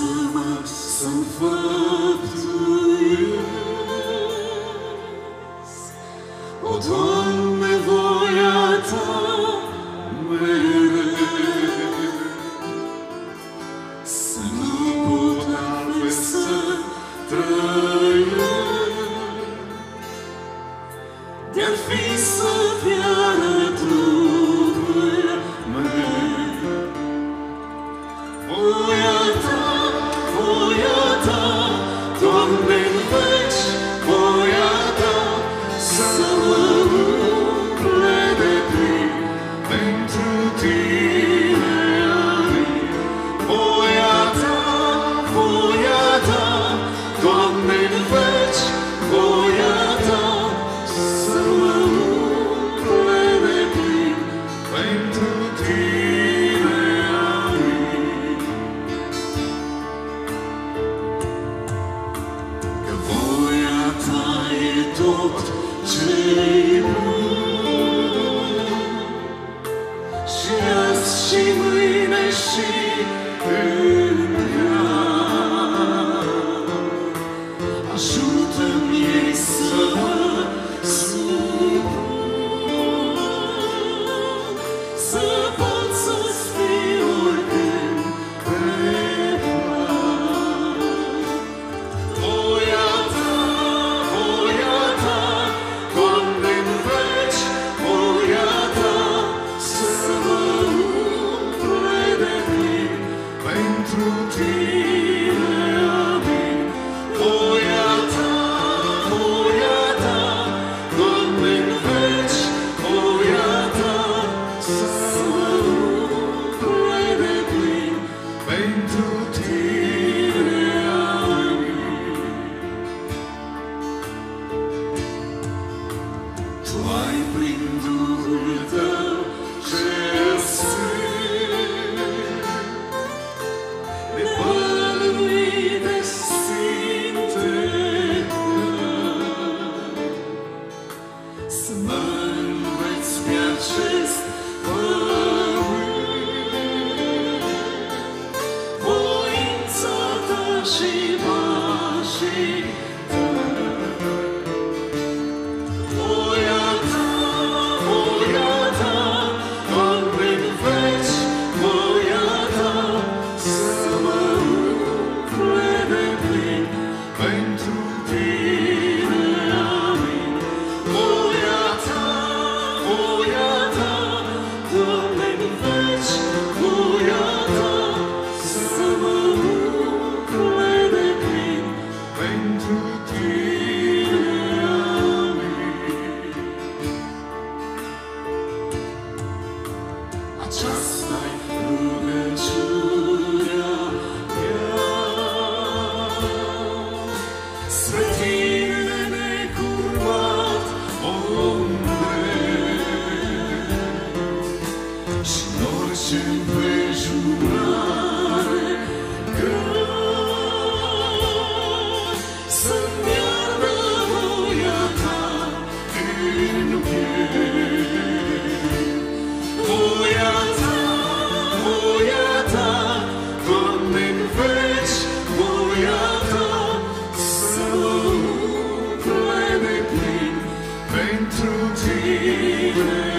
lasă-mă să-mi făptuiesc. O, Doamne, voia Ta mereu, să nu pot altfel să trăiesc, de-ar fi să piară trupul meu. Voia Ta, Doamne-n veci, voia Ta să mă umple de plin pentru Tine amin. Voia Ta, Doamne-n veci, voia Ta să mă umple de plin pentru Tine amin. Că voia Ta e tot ce-i bun, și azi și mâine și în viață. Ajută-mi ei să mă supun, să pot să-ți fiu oricând pe plac. Voia Ta, Doamne-n veci, voia Ta să mă umple de plin pentru Tine amin. Voia Ta, Doamne-n veci, voia Ta să mă umple de plin pentru Tine amin. Tu ai prin Duhul Tău cel sfânt nepălănuit de sfinte să mă înveți pe acest pământ voința Ta și pașii Tăi. Voia Ta, Doamne-n veci, voia Ta să mă umple de plin pentru Tine amin. Voia Ta, Doamne-n veci, voia Ta să mă umple de plin pentru Tine amin. Aceasta-i rugăciunea mea spre Tine necurmat om drept, și în orice împrejurare grea să-mi ardă voia Ta în piept. Voia Ta, Doamne-n veci, voia Ta să mă umple de plin pentru Tine